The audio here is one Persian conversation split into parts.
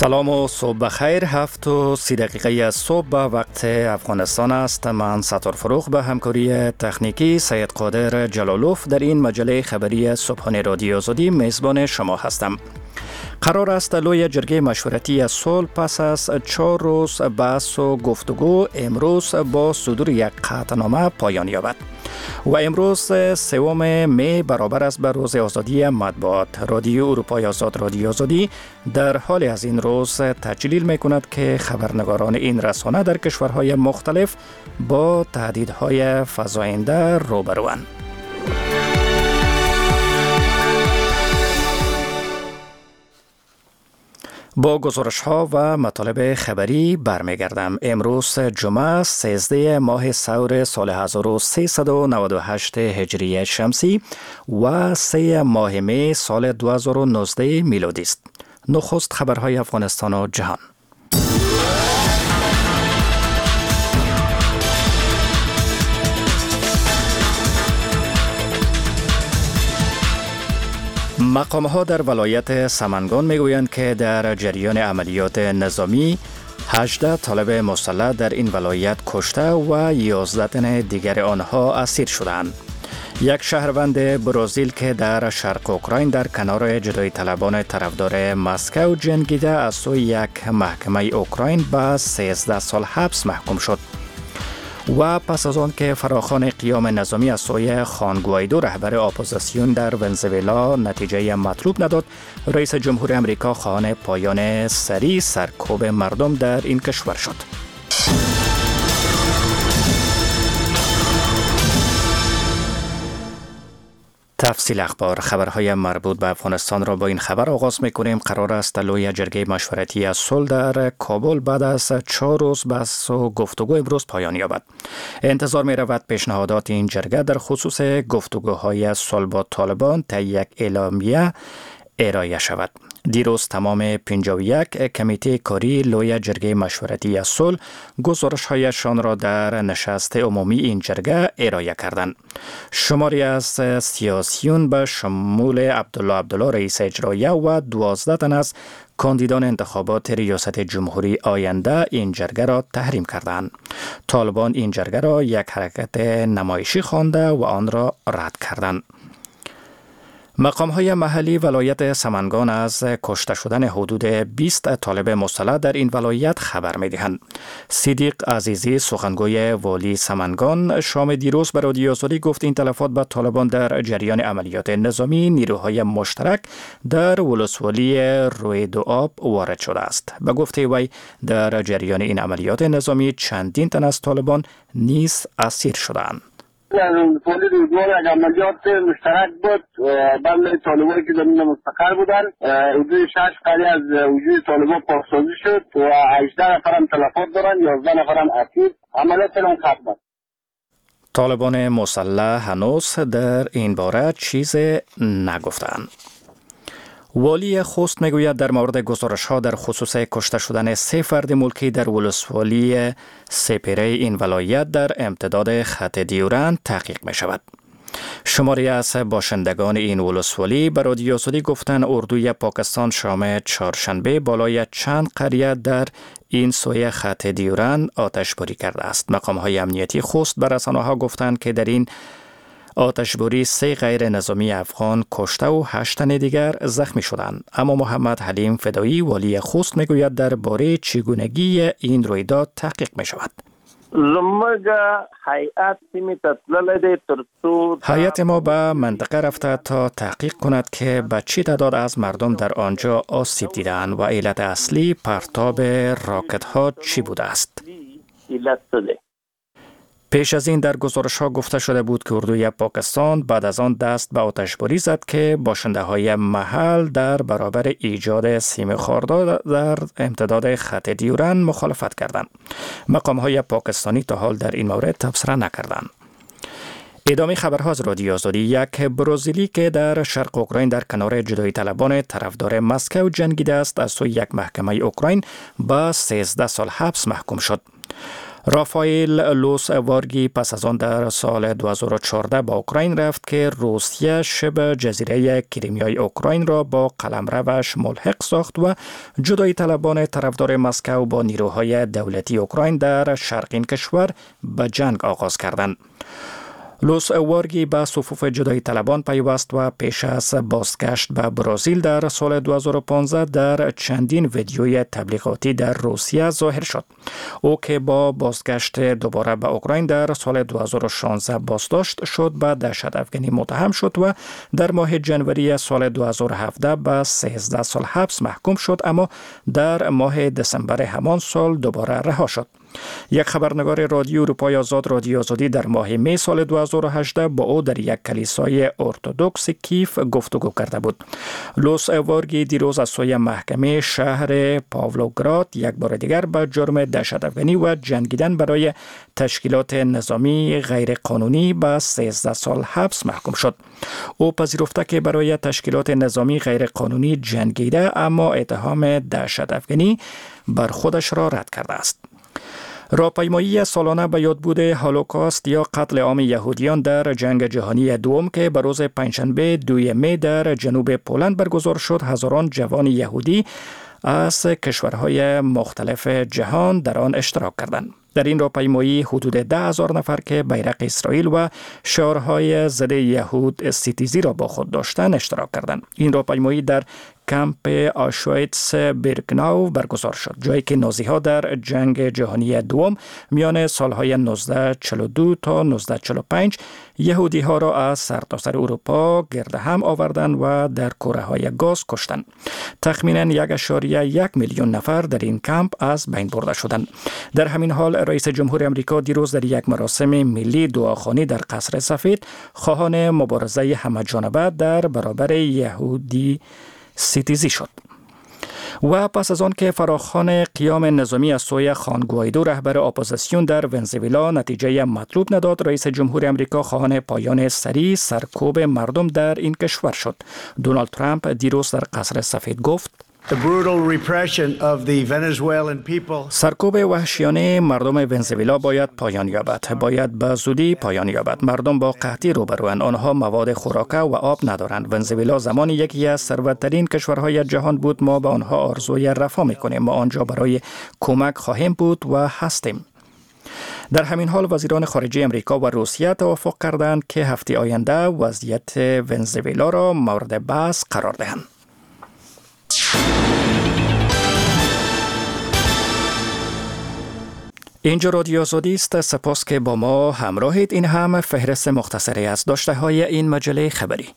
سلام و صبح بخیر. 7:30 از صبح به وقت افغانستان است. من ستار فروخ به همکاری تکنیکی سید قادر جلالوف در این مجله خبری صبحانه رادیو آزادی میزبان شما هستم. قرار است لوی جرگه مشورتی صلح پس از 4 روز بحث و گفتگو امروز با صدور یک قطعنامه پایان یابد و امروز 3 می برابر است به روز آزادی مطبوعات. رادیو اروپای آزاد رادیو آزادی در حال از این روز تجلیل می کند که خبرنگاران این رسانه در کشورهای مختلف با تهدیدهای فزاینده روبروند. با گزارش ها و مطالب خبری برمیگردم. امروز جمعه 13 ماه ثور سال 1398 هجری شمسی و 3 ماه می سال 2019 میلادی است. نخست خبرهای افغانستان و جهان. مقام‌ها در ولایت سمنگان میگویند که در جریان عملیات نظامی 18 طالب مسلح در این ولایت کشته و 11 تن دیگر آنها اسیر شدند. یک شهروند برزیل که در شرق اوکراین در کنار جدایی طلبان طرفدار مسکو جنگیده از سوی یک محکمه اوکراین به 13 سال حبس محکوم شد. و پس از آن که فراخوان قیام نظامی از سوی خوان گوایدو رهبر اپوزیسیون در ونزوئلا نتیجه مطلوب نداد، رئیس جمهور امریکا خواهان پایان سریع سرکوب مردم در این کشور شد. تفصیل اخبار. خبرهای مربوط به افغانستان را با این خبر آغاز می‌کنیم. قرار است لوی جرگه مشورتی از صلح در کابل بعد از 4 روز بحث و گفتگو امروز پایان یابد. انتظار می‌رود پیشنهادات این جرگه در خصوص گفتگوهای صلح با طالبان طی یک اعلامیه ارائه شود. دیروز تمام 51 کمیته کاری لوی جرگه مشورتی از صلح گزارش‌هایشان را در نشست عمومی این جرگه ارائه کردند. شماری از سیاسیون به شمول عبدالله رئیس اجراییه و 12 تن از کاندیدان انتخابات ریاست جمهوری آینده این جرگه را تحریم کردند. طالبان این جرگه را یک حرکت نمایشی خوانده و آن را رد کردند. مقام‌های محلی ولایت سمنگان از کشته شدن حدود 20 طالب مسلح در این ولایت خبر می‌دهند. صدیق عزیزی سخنگوی والی سمنگان شام دیروز به رادیو آزادی گفت این تلفات به طالبان در جریان عملیات نظامی نیروهای مشترک در ولسوالی روی دو آب وارد شده است. به گفته وی در جریان این عملیات نظامی چندین تن از طالبان نیز اسیر شدند. پولی روزگار یک عملیات مشترک بود بین طالبان که زمین مستقر بودن. حدود 6 قریه از وجود طالبان پاکسازی شد و 18 نفر هم تلفات دارن، 11 نفر هم اسیر. عملیات هم ختم. طالبان مسلح هنوز در این باره چیز نگفتند. والی خوست میگوید در مورد گزارش‌ها در خصوص کشته شدن 3 فرد ملکی در ولسوالی سپیره این ولایت در امتداد خط دیورند تحقیق می شود. شماری از باشندگان این ولسوالی به رادیو آزادی گفتند اردوی پاکستان شام چهارشنبه بالای چند قریه در این سوی خط دیورند آتشباری کرده است. مقام‌های امنیتی خوست به رسانه‌ها گفتند که در این آتشباری 3 غیر نظامی افغان کشته و 8 تن دیگر زخمی شدند. اما محمد حلیم فدایی والی خوست میگوید درباره چگونگی این رویداد تحقیق می شود. هیئت ما به منطقه رفته تا تحقیق کند که به چه تعداد از مردم در آنجا آسیب دیدند و علت اصلی پرتاب راکت ها چی بوده است. پیش از این در گزارش‌ها گفته شده بود که اردوی پاکستان بعد از آن دست به آتشباری زد که باشنده‌های محل در برابر ایجاد سیم خاردار در امتداد خط دیورند مخالفت کردند. مقام‌های پاکستانی تا حال در این مورد تبصره نکردند. ادامه خبرها از رادیو آزادی. یک برزیلی که در شرق اوکراین در کنار جدایی طلبان طرفدار مسکو جنگیده است از سوی یک محکمه اوکراین به 13 سال حبس محکوم شد. رافائل لوس وارگی پس از آن در سال 2014 با اوکراین رفت که روسیه شبه جزیره کریمیای اوکراین را با قلمروش ملحق ساخت و جدایی طلبان طرفدار مسکو با نیروهای دولتی اوکراین در شرق این کشور به جنگ آغاز کردند. لوس وارگی به صفوف جدایی طلبان پیوست و پیش از بازگشت به برزیل در سال 2015 در چندین ویدیوی تبلیغاتی در روسیه ظاهر شد. او که با بازگشت دوباره به اوکراین در سال 2016 بازداشت شد به دهشت افغانی متهم شد و در ماه جنوری سال 2017 به 13 سال حبس محکوم شد، اما در ماه دسامبر همان سال دوباره رها شد. یک خبرنگار رادیو اروپای آزاد رادیو آزادی در ماه می سال 2018 با او در یک کلیسای ارتدوکس کیف گفتگو کرده بود. لوس وارگی دیروز از سوی محکمه شهر پاولوگراد یک بار دیگر به جرم دهشت افغانی و جنگیدن برای تشکیلات نظامی غیرقانونی به 13 سال حبس محکوم شد. او پذیرفته که برای تشکیلات نظامی غیرقانونی جنگیده، اما اتهام دهشت افغانی بر خودش را رد کرده است. راهپیمایی سالانه به یادبود هولوکاست یا قتل عام یهودیان در جنگ جهانی دوم که به روز پنجشنبه 2 می در جنوب پولند برگزار شد، هزاران جوان یهودی از کشورهای مختلف جهان در آن اشتراک کردند. در این راهپیمایی حدود 10,000 نفر که بیرق اسرائیل و شعارهای ضد یهود ستیزی را با خود داشتند اشتراک کردند. این راهپیمایی در کمپ آشویتس بیرکناو برگزار شد، جایی که نازی‌ها در جنگ جهانی دوم میان سالهای 1942 تا 1945 یهودی‌ها را از سرتاسر اروپا گرد هم آوردند و در کوره‌های گاز کشتند. تخمیناً 1.1 میلیون نفر در این کمپ از بین برده شدند. در همین حال رئیس جمهور آمریکا دیروز در یک مراسم ملی دعاخوانی در قصر سفید خواهان مبارزه همه‌جانبه در برابر یهودی ستیزی شد. و پس از آن که فراخوان قیام نظامی از سوی خوان گوایدو رهبر اپوزیسیون در ونزوئلا نتیجه مطلوب نداد، رئیس جمهور آمریکا خواهان پایان سریع سرکوب مردم در این کشور شد. دونالد ترامپ دیروز در قصر سفید گفت: سرکوب وحشیانه مردم ونزوئلا باید پایان یابد، باید به زودی پایان یابد. مردم با قحطی روبروند، آنها مواد خوراکه و آب ندارند. ونزوئلا زمانی یکی از ثروت‌ترین کشورهای جهان بود. ما به آنها آرزوی رفاه می‌کنیم. ما آنجا برای کمک خواهیم بود و هستیم. در همین حال وزیران خارجه امریکا و روسیه توافق کردند که هفته آینده وضعیت ونزوئلا را مورد بحث قرار دهند. اینجا رادیو آزادی است. سپاس که با ما همراهید. این هم فهرست مختصری از داشته های این مجله خبری.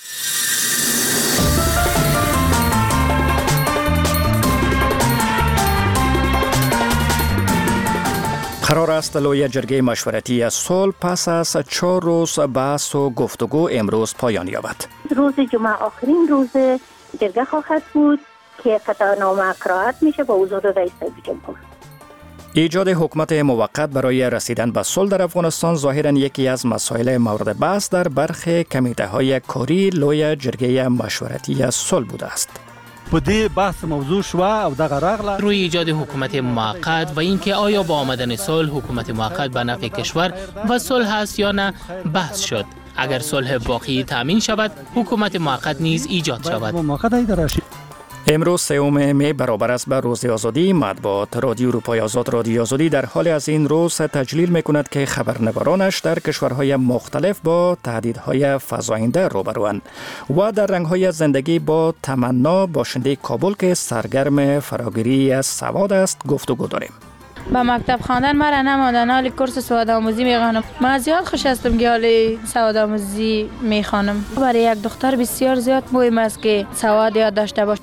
قرار است لوی جرگه مشورتی صلح پس از 4 روز بحث و گفتگو امروز پایان یابد. روز جمعه آخرین روز جرگه خواهد بود که قطعنامه قرائت میشه با حضور رئیس جمهور. ایجاد حکومت موقت برای رسیدن به صلح در افغانستان ظاهراً یکی از مسائل مورد بحث در برخی کمیته کاری لوی جرگه مشورتی صلح بوده است. بده بحث موضوع شو او دغه راغله روی ایجاد حکومت موقت و اینکه آیا با آمدن صلح حکومت موقت به نفع کشور و صلح است یا نه بحث شد. اگر صلح باقی تامین شود حکومت موقت نیز ایجاد شود. امروز 3 می برابر است به روز آزادی مطبوعات. رادیو اروپای آزاد رادیو آزادی در حال از این روز تجلیل می‌کند که خبرنگارانش در کشورهای مختلف با تهدیدهای فزاینده روبروند و در رنگ‌های زندگی با تمنا باشنده کابل که سرگرم فراگیری از سواد است گفتگو داریم. با مکتب خواندن مرا نماندن، حالی کورس سواد آموزی میخوانم. من زیاد خوش هستم که حالی سواد آموزی میخوانم. برای یک دختر بسیار زیاد مهم است که سواد یاد داشته باشه.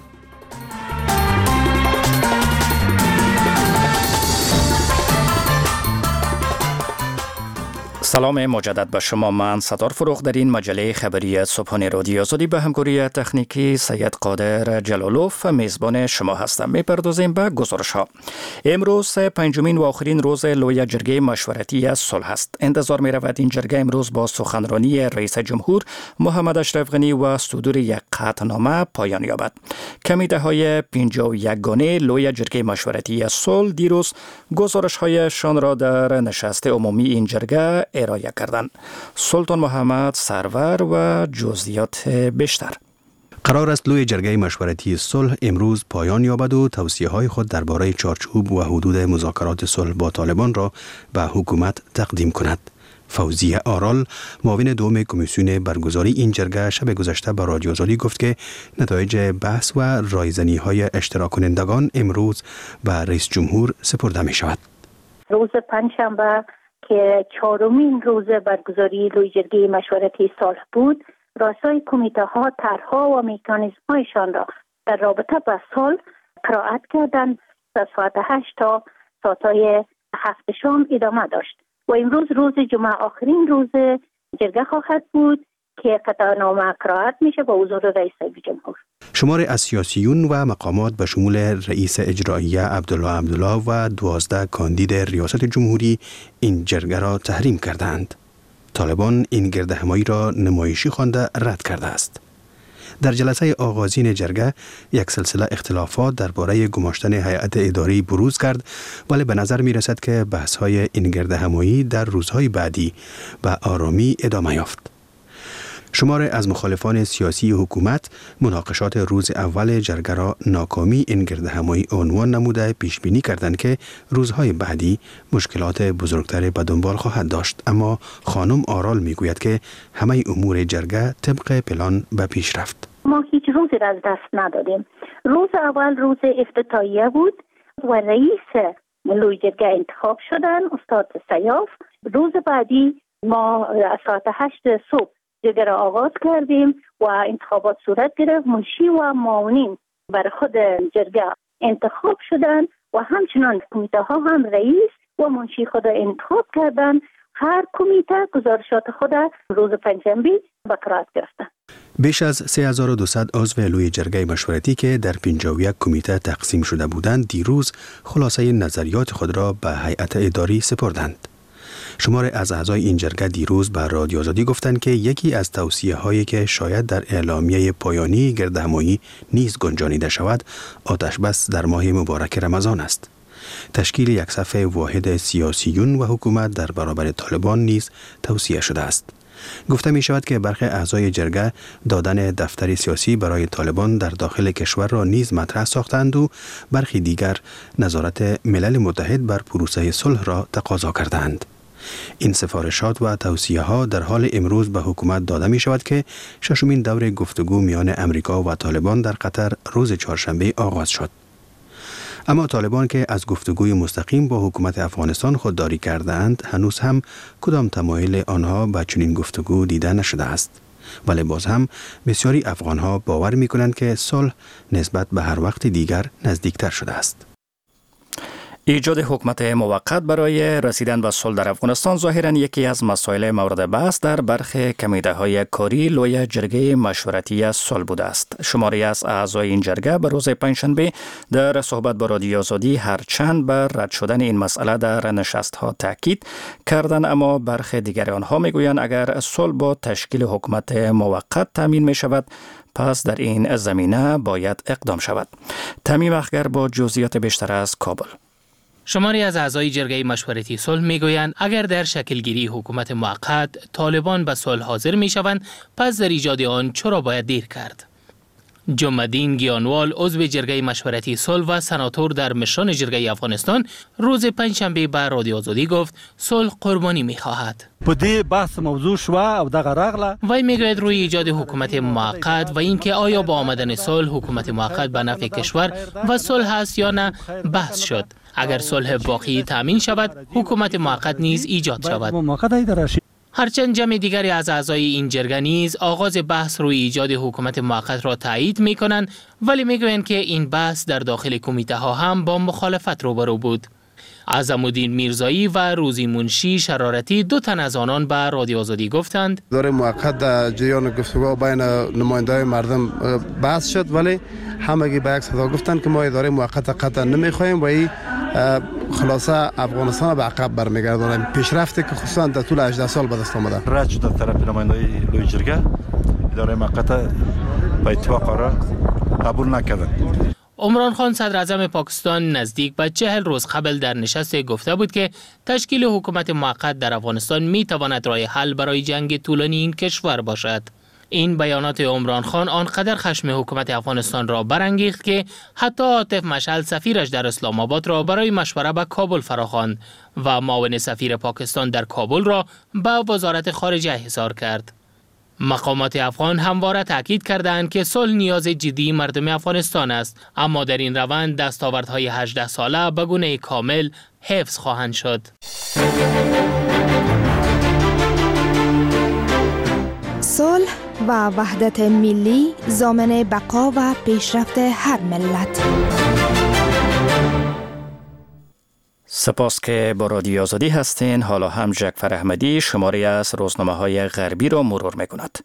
سلام مجدد به شما. من ستار فروغ در این مجله خبری صبحانه رادیو آزادی به همکاری تکنیکی سید قادر جلالوف میزبان شما هستم. میپردازیم به گزارش ها. امروز پنجمین و آخرین روز لوی جرگه مشورتی صلح است. انتظار می رود این جرگه امروز با سخنرانی رئیس جمهور محمد اشرف غنی و صدور یک قطعنامه پایان یابد. کمیته های 51 گانه لوی جرگه مشورتی صلح دیروز گزارش هایشان را در نشست عمومی این جرگه ارائه کردند. سلطان محمد سرور و جزئیات بیشتر. قرار است لوی جرگه مشورتی صلح امروز پایان یابد و توصیه‌های خود درباره چارچوب و حدود مذاکرات صلح با طالبان را به حکومت تقدیم کند. فوزیه آرال معاون دوم کمیسیون برگزاری این جرگه شب گذشته به رادیو آزادی گفت که نتایج بحث و رایزنی‌های اشتراک کنندگان امروز به رئیس جمهور سپرده می شود. روز پنجشنبه که چهارمین روز برگزاری لوی جرگه مشورتی صلح بود، رؤسای کمیته ها طرح‌ها و مکانیزم هایشان را در رابطه با صلح قرائت کردند. از ساعت 8 تا ساعت‌های 7 شام ادامه داشت و امروز روز جمعه آخرین روز جرگه خواهد بود که قطعنامه قرائت میشه با حضور رئیس جمهور. شمار از سیاسیون و مقامات به شمول رئیس اجراییه عبدالله و 12 کاندید ریاست جمهوری این جرگه را تحریم کردند. طالبان این گردهمایی را نمایشی خوانده رد کرده است. در جلسه آغازین جرگه یک سلسله اختلافات درباره گماشتن هیئت اداری بروز کرد، ولی به نظر می رسد که بحث‌های این گردهمایی در روزهای بعدی به آرامی ادامه یافت. شمار از مخالفان سیاسی حکومت مناقشات روز اول جرگه را ناکامی این گردهمایی عنوان نموده پیش بینی کردند که روزهای بعدی مشکلات بزرگتر به دنبال خواهد داشت، اما خانم آرال میگوید که همه امور جرگه طبق پلان به پیش رفت. ما هیچ روزی را از دست ندادیم. روز اول روز افتتاحیه بود و رئیس لوی جرگه انتخاب شدن استاد سیاف. روز بعدی ما ساعت 8 صبح جرگه را آغاز کردیم و انتخابات صورت گرفت. منشی و معاونین برای خود جرگه انتخاب شدن و همچنان کمیته ها هم رئیس و منشی خود انتخاب کردن. هر کمیته گزارشات خود روز پنجشنبه به قرائت گرفتن. بیش از 3200 عضو لوی جرگه مشورتی که در 51 کمیته تقسیم شده بودند دیروز خلاصه نظریات خود را به هیئت اداری سپردند. شمار از اعضای این جرگه دیروز به رادیو آزادی گفتند که یکی از توصیه‌هایی که شاید در اعلامیه پایانی گردهمایی نیز گنجانیده شود آتش بس در ماه مبارک رمضان است. تشکیل یک صف واحد سیاسیون و حکومت در برابر طالبان نیز توصیه شده است. گفته می شود که برخی اعضای جرگه دادن دفتر سیاسی برای طالبان در داخل کشور را نیز مطرح ساختند و برخی دیگر نظارت ملل متحد بر پروسه صلح را تقاضا کردند. این سفارشات و توصیه ها در حال امروز به حکومت داده می شود که ششمین دور گفتگو میان امریکا و طالبان در قطر روز چهارشنبه آغاز شد. اما طالبان که از گفتگوی مستقیم با حکومت افغانستان خودداری کردند هنوز هم کدام تمایل آنها به چنین گفتگو دیده نشده است. ولی باز هم بسیاری افغانها باور می کنند که صلح نسبت به هر وقت دیگر نزدیکتر شده است. ایجاد حکومت موقت برای رسیدن به صلح در افغانستان ظاهراً یکی از مسائل مورد بحث در برخی کمیته‌های کاری لوی جرگه مشورتی صلح بوده است. شماری از اعضای این جرگه به روز پنجشنبه در صحبت با رادیو آزادی هرچند بر رد شدن این مسئله در نشست‌ها تاکید کردند، اما برخی دیگر آنها میگویند اگر صلح با تشکیل حکومت موقت تامین می شود پس در این زمینه باید اقدام شود. تمیم اخگر با جزئیات بیشتر از کابل. شماری از اعضای جرگه مشورتی صلح میگویند اگر در شکلگیری حکومت موقت طالبان به صلح حاضر میشوند پس در ایجاد آن چرا باید دیر کرد؟ جمع‌الدین گیانوال عضو جرگه مشورتی صلح و سناتور در مشران جرگه افغانستان روز پنجشنبه به رادیو آزادی گفت صلح قربانی می‌خواهد. په دې بحث موضوع شو او دغه راغله وی میگوید روی ایجاد حکومت موقت و اینکه آیا با آمدن صلح حکومت موقت به نفع کشور و صلح است یا نه بحث شد. اگر صلح واقعی تامین شود حکومت موقت نیز ایجاد شود. هرچند جمع دیگری از اعضای این جرگه نیز آغاز بحث روی ایجاد حکومت موقت را تایید می‌کنند، ولی میگویند که این بحث در داخل کمیته ها هم با مخالفت روبرو بود. عظم‌الدین میرزایی و روزی منشی شرارتی 2 تن از آنان به رادیو آزادی گفتند اداره موقت در جریان گفتگو بین نماینده‌های مردم بحث شد، ولی همگی به یک صدا گفتند که ما اداره موقت قطعا نمیخواهیم و این خلاصه افغانستان به عقب برمیگردانیم. پیشرفتی که خصوصا در طول 18 سال به دست آمده رد شد از طرف نماینده‌های لوی جرگه، اداره موقت به اتفاق را قبول نکردند. عمران خان صدر اعظم پاکستان نزدیک به 40 روز قبل در نشست گفته بود که تشکیل حکومت موقت در افغانستان می تواند راه حل برای جنگ طولانی این کشور باشد. این بیانات عمران خان آنقدر خشم حکومت افغانستان را برانگیخت که حتی عاطف مشعل سفیرش در اسلام آباد را برای مشوره به کابل فراخواند و معاون سفیر پاکستان در کابل را به وزارت خارجه احضار کرد. مقامات افغان همواره تاکید کردند که صلح نیاز جدی مردم افغانستان است، اما در این روند دستاوردهای 18 ساله به گونه کامل حفظ خواهند شد. صلح و وحدت ملی ضامن بقا و پیشرفت هر ملت. سپاس که با رادیو آزادی هستین. حالا هم جعفر احمدی شماری از روزنامه‌های غربی را مرور می‌کند.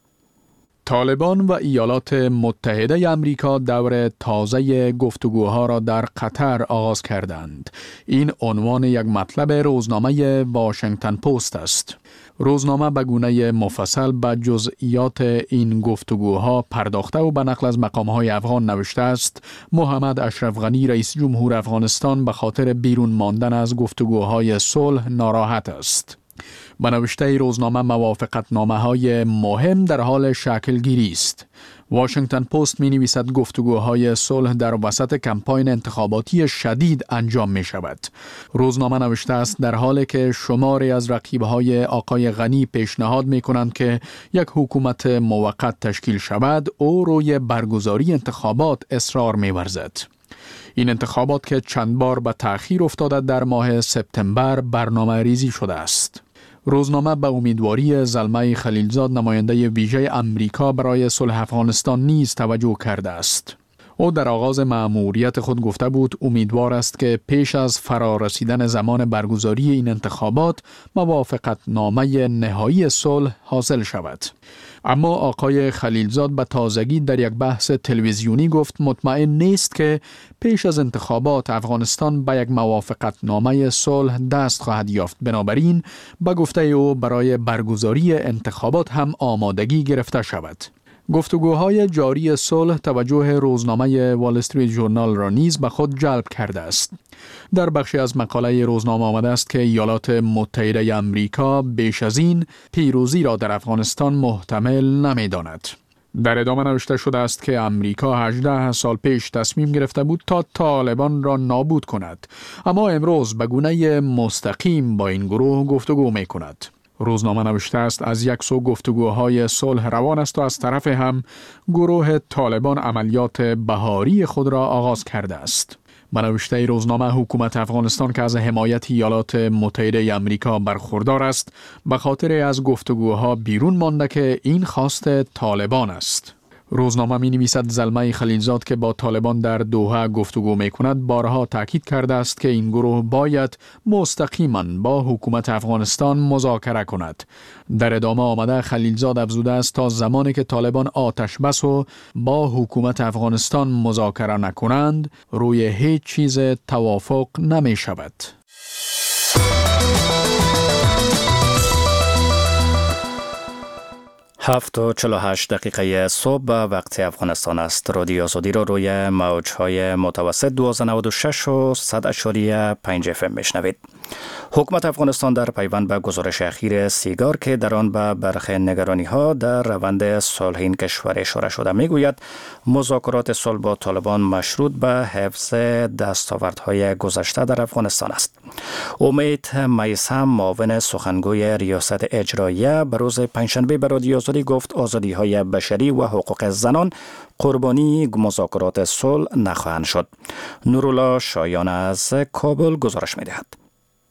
طالبان و ایالات متحده آمریکا دور تازه گفتگوها را در قطر آغاز کردند. این عنوان یک مطلب روزنامه واشنگتن پست است. روزنامه به گونه مفصل به جزئیات این گفتگوها پرداخته و به نقل از مقام‌های افغان نوشته است: محمد اشرف غنی رئیس جمهور افغانستان به خاطر بیرون ماندن از گفتگوهای صلح ناراحت است. به نوشته روزنامه موافقتنامه‌های مهم در حال شکل گیری است. واشنگتن پست می نویسد گفتگوهای صلح در وسط کمپاین انتخاباتی شدید انجام می شود. روزنامه نوشته است در حالی که شماری از رقیب‌های آقای غنی پیشنهاد می کنند که یک حکومت موقت تشکیل شود، او روی برگزاری انتخابات اصرار می ورزد. این انتخابات که چند بار به تأخیر افتاده در ماه سپتامبر برنامه ریزی شده است. روزنامه به امیدواری زلمه خلیلزاد نماینده ویژه امریکا برای صلح افغانستان نیز توجه کرده است. او در آغاز مأموریت خود گفته بود امیدوار است که پیش از فرارسیدن زمان برگزاری این انتخابات موافقتنامه نهایی صلح حاصل شود. اما آقای خلیلزاد به تازگی در یک بحث تلویزیونی گفت مطمئن نیست که پیش از انتخابات افغانستان به یک موافقتنامه صلح دست خواهد یافت. بنابراین به گفته او برای برگزاری انتخابات هم آمادگی گرفته شود. گفتگوهای جاری صلح توجه روزنامه وال استریت ژورنال را نیز به خود جلب کرده است. در بخشی از مقاله روزنامه آمده است که ایالات متحده آمریکا بیش از این پیروزی را در افغانستان محتمل نمی‌داند. در ادامه نوشته شده است که امریکا 18 سال پیش تصمیم گرفته بود تا طالبان را نابود کند، اما امروز به گونه مستقیم با این گروه گفتگو می کند. روزنامه نوشته است از یک سو گفتگوهای صلح روان است و از طرف هم گروه طالبان عملیات بهاری خود را آغاز کرده است. به نوشته روزنامه حکومت افغانستان که از حمایت ایالات متحده آمریکا برخوردار است به خاطر از گفتگوها بیرون مانده که این خواست طالبان است. روزنامه می نویسد زلمه خلیلزاد که با طالبان در دوحه گفتگو می کند بارها تاکید کرده است که این گروه باید مستقیما با حکومت افغانستان مذاکره کند. در ادامه آمده خلیلزاد افزوده است تا زمانی که طالبان آتش بس و با حکومت افغانستان مذاکره نکنند روی هیچ چیز توافق نمی شود. 7:48 صبح وقت افغانستان است. رادیو آزادی را روی موج‌های متوسط 1296 و 100.5 FM میشنوید. حکومت افغانستان در پیوند به گزارش اخیر سیگار که در آن به برخی نگرانی‌ها در روند صلح این کشور اشاره شده میگوید مذاکرات صلح با طالبان مشروط به حفظ دستاوردهای گذشته در افغانستان است. امید میثم معاون سخنگوی ریاست اجراییه به روز پنجشنبه به رادیو آزادی گفت آزادی‌های بشری و حقوق زنان قربانی مذاکرات صلح نخواهند شد. نورالله شایان از کابل گزارش می‌دهد.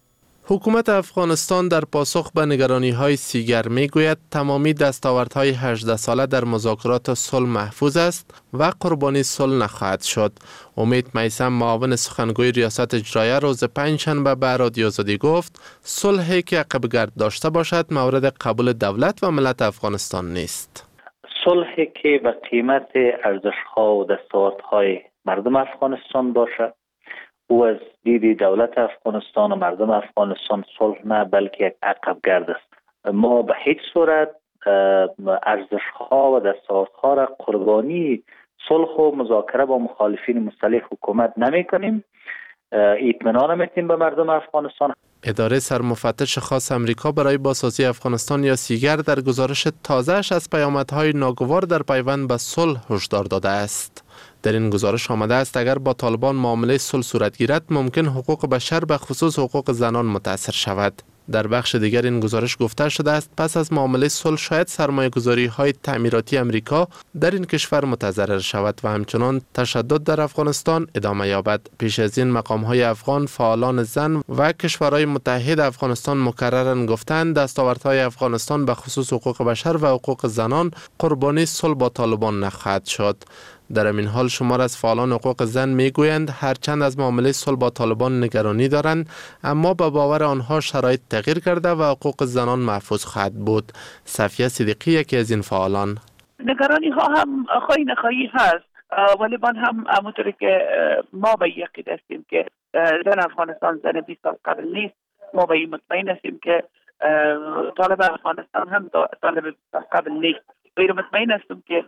حکومت افغانستان در پاسخ به نگرانی‌های سیگر می‌گوید تمامی دستاوردهای 18 ساله در مذاکرات صلح محفوظ است و قربانی صلح نخواهد شد. امید میثم، معاون سخنگوی ریاست اجراییه، روز پنجشنبه به رادیو آزادی گفت صلحی که عقب‌گرد داشته باشد مورد قبول دولت و ملت افغانستان نیست. صلحی که به قیمت ارزش‌ها و دستاوردهای مردم افغانستان باشد او از دید دولت افغانستان و مردم افغانستان صلح نه بلکه یک عقب‌گرد است. ما به هیچ صورت ارزش‌ها و دستاوردها را قربانی صلح و مذاکره با مخالفین مسلح حکومت نمی‌کنیم. اطمینان می‌دیم به مردم افغانستان. اداره سرمفتش خاص امریکا برای بازسازی افغانستان یا سیگر در گزارش تازه‌اش از پیامدهای ناگوار در پیوند به صلح هشدار داده است. در این گزارش آمده است اگر با طالبان معامله صلح صورت گیرد ممکن حقوق بشر به خصوص حقوق زنان متاثر شود. در بخش دیگر این گزارش گفته شده است پس از معامله صلح شاید سرمایه‌گذاری‌های تعمیراتی امریکا در این کشور متضرر شود و همچنان تشدد در افغانستان ادامه یابد. پیش از این مقام‌های افغان، فعالان زن و کشورهای متحد افغانستان مکرراً گفتند دستاوردهای افغانستان به خصوص حقوق بشر و حقوق زنان قربانی صلح با طالبان نخواهد شد. در این حال شمار از فعالان حقوق زن میگویند هرچند از معامله صلح با طالبان نگرانی دارند اما به باور آنها شرایط تغییر کرده و حقوق زنان محفوظ خواهد بود. صفیه صدیقی یکی از این فعالان: نگرانی ها هم خواهی نخواهی هست، ولی من هم همونطوری که ما به یقین هستیم که زن افغانستان زن 20 سال قبل نیست. ما به این مطمئن هستیم که طالب افغانستان هم طالب 20 سال قبل نیست. غیر مطمئن هستیم که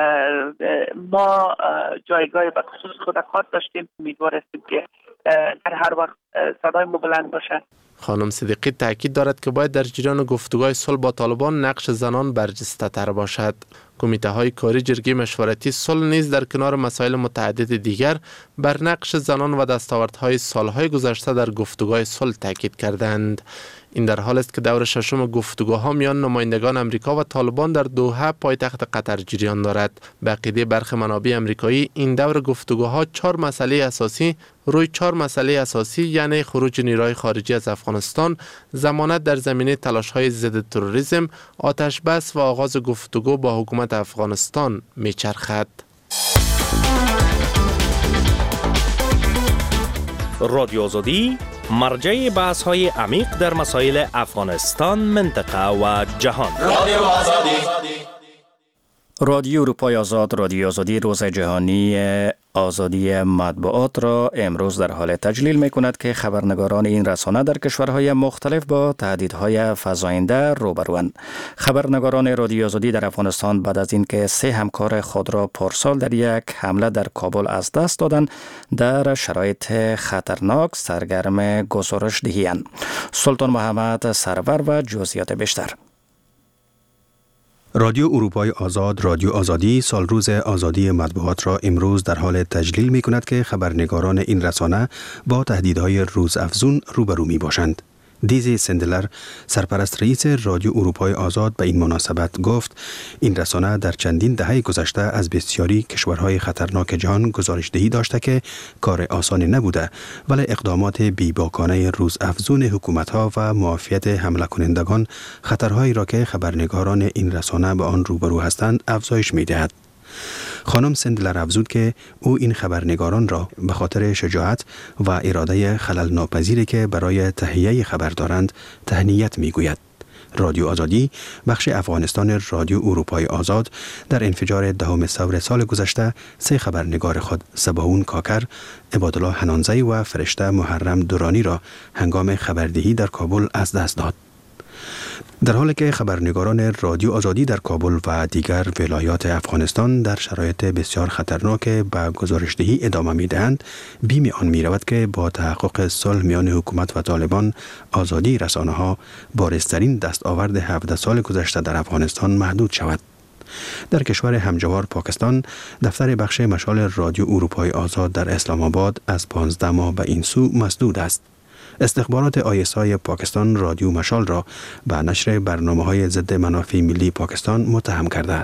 ما جایگاه به خصوص خودکار داشتیم. امیدوار هستیم که در هر وقت صدای ما بلند باشه. خانم صدیقی تاکید دارد که باید در جریان گفتگوهای صلح با طالبان نقش زنان برجسته تر باشد. کمیته های کاری جرگه مشورتی صلح نیز در کنار مسائل متعدد دیگر بر نقش زنان و دستاوردهای سالهای گذشته در گفتگوهای صلح تاکید کردند. این در حال است که دور ششم گفتگوها میان نمایندگان امریکا و طالبان در دوحه پایتخت قطر جریان دارد. به عقیده برخی منابع امریکایی این دور گفتگوها 4 مسئله اساسی یعنی خروج نیروهای خارجی از افغانستان، ضمانت در زمینه تلاش‌های ضد تروریسم، آتش بس و آغاز گفتگو با حکومت افغانستان میچرخد. رادیو آزادی مرجع بحث‌های عمیق در مسائل افغانستان، منطقه و جهان. رادیو اروپای آزاد، رادیو آزادی روز جهانی آزادی مطبوعات را امروز در حال تجلیل می کند که خبرنگاران این رسانه در کشورهای مختلف با تهدیدهای فزاینده روبروند. خبرنگاران رادیو آزادی در افغانستان بعد از اینکه 3 همکار خود را پارسال در یک حمله در کابل از دست دادند، در شرایط خطرناک سرگرم گزارش دهی‌اند. سلطان محمد سرور و جزئیات بیشتر. رادیو اروپای آزاد، رادیو آزادی، سالروز آزادی مطبوعات را امروز در حال تجلیل می کند که خبرنگاران این رسانه با تهدیدهای روزافزون روبرو می باشند. دیزی سندلر، سرپرست رئیس رادیو اروپای آزاد، به این مناسبت گفت این رسانه در چندین دهه گذشته از بسیاری کشورهای خطرناک جهان گزارش‌دهی داشته که کار آسانی نبوده، ولی اقدامات بی‌باکانه روزافزون حکومت‌ها و معافیت حمله کنندگان خطرهایی را که خبرنگاران این رسانه به آن روبرو هستند افزایش می‌دهد. خانم سندلر افزود که او این خبرنگاران را به خاطر شجاعت و اراده خلل ناپذیری که برای تهیه خبر دارند تهنیت می‌گوید. رادیو آزادی، بخش افغانستان رادیو اروپای آزاد، در انفجار 10 ثور سال گذشته 3 خبرنگار خود، سباون کاکر، عبادالله حنانزی و فرشته محرم دورانی را هنگام خبردهی در کابل از دست داد. در حالی که خبرنگاران رادیو آزادی در کابل و دیگر ولایات افغانستان در شرایط بسیار خطرناک به گزارش‌دهی ادامه می‌دهند، بیم آن می‌رود که با تحقق صلح میان حکومت و طالبان، آزادی رسانه‌ها بارزترین دستاورد 17 سال گذشته در افغانستان محدود شود. در کشور همجوار پاکستان، دفتر بخش مشال رادیو اروپای آزاد در اسلام آباد از 15 ماه به این سو مسدود است. استخبارات آی‌اس‌آی پاکستان رادیو مشال را به نشر برنامه‌های ضد منافع ملی پاکستان متهم کرده است.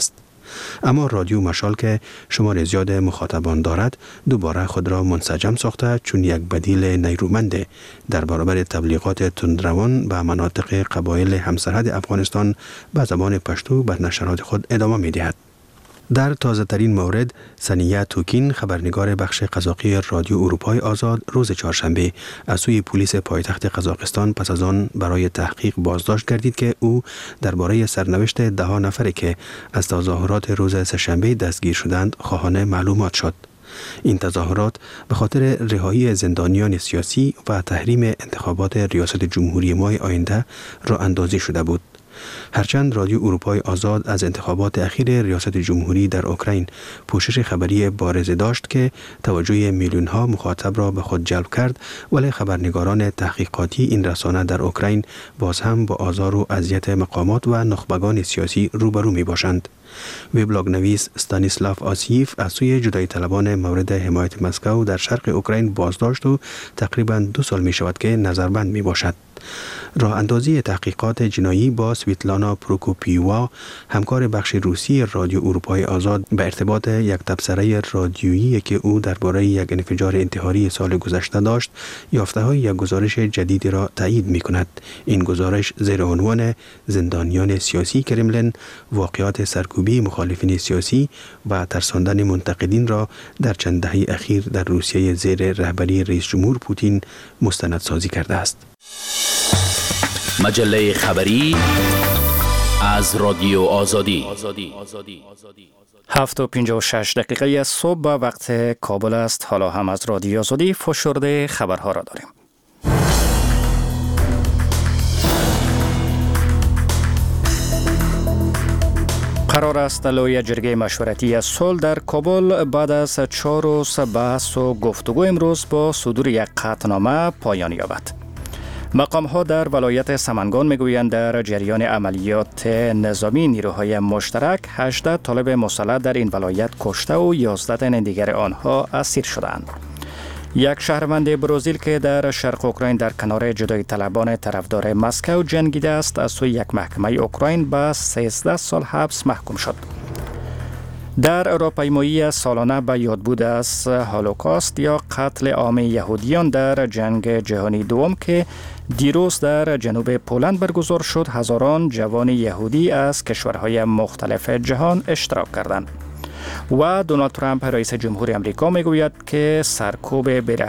اما رادیو مشال که شمار زیاد مخاطبان دارد دوباره خود را منسجم ساخته چون یک بدیل نیرومند در برابر تبلیغات تندروان به مناطق قبایل همسرحد افغانستان به زبان پشتو بر نشرات خود ادامه می دهد. در تازه ترین مورد سنیه توکین خبرنگار بخش قزاقی رادیو اروپای آزاد روز چهارشنبه از سوی پلیس پایتخت قزاقستان پس از آن برای تحقیق بازداشت گردید که او درباره سرنوشت 10 نفری که از تظاهرات روز سه‌شنبه دستگیر شدند خواهان معلومات شد. این تظاهرات به خاطر رهایی زندانیان سیاسی و تحریم انتخابات ریاست جمهوری ماه آینده راه اندازی شده بود. هرچند رادیو اروپای آزاد از انتخابات اخیر ریاست جمهوری در اوکراین پوشش خبری بارز داشت که توجه میلیون‌ها مخاطب را به خود جلب کرد، ولی خبرنگاران تحقیقاتی این رسانه در اوکراین باز هم با آزار و اذیت مقامات و نخبگان سیاسی روبرو می باشند. وبلاگ نویس استانیسلاف آسیف از سوی جدایی طلبان مورد حمایت مسکو در شرق اوکراین بازداشت و تقریباً 2 سال می شود که نظربند می باشد. راه اندازی تحقیقات جنایی با سویتلانا پروکوپیوا، همکار بخش روسی رادیو اروپای آزاد، به ارتباط یک تبصره رادیویی که او درباره یک انفجار انتحاری سال گذشته داشت، یافته‌های یک گزارش جدیدی را تایید می‌کند. این گزارش زیر عنوان زندانیان سیاسی کرملین، واقعات سرکوبی مخالفین سیاسی و ترساندن منتقدین را در چند دهه اخیر در روسیه زیر رهبری رئیس جمهور پوتین مستندسازی کرده است. مجله خبری از رادیو آزادی. 7:56 صبح به وقت کابل است. حالا هم از رادیو آزادی فشرده خبرها را داریم. قرار است لوی جرگه مشورتی صلح در کابل بعد از 4 روز بحث و گفتگو امروز با صدور یک قطعنامه پایان یابد. مقام‌ها در ولایت سمنگان میگویند در جریان عملیات نظامی نیروهای مشترک 18 طالب مسلح در این ولایت کشته و 11 تن دیگر آنها اسیر شدند. یک شهروند برزیل که در شرق اوکراین در کنار جدایی طلبان طرفدار مسکو جنگیده است از سوی یک محکمه اوکراین به 13 سال حبس محکوم شد. در راهپیمایی سالانه به یادبود از هولوکاست یا قتل عام یهودیان در جنگ جهانی دوم که دیروز در جنوب پولند برگزار شد، هزاران جوان یهودی از کشورهای مختلف جهان اشتراک کردند. و دونالد ترامپ رئیس جمهور آمریکا میگوید که سرکوب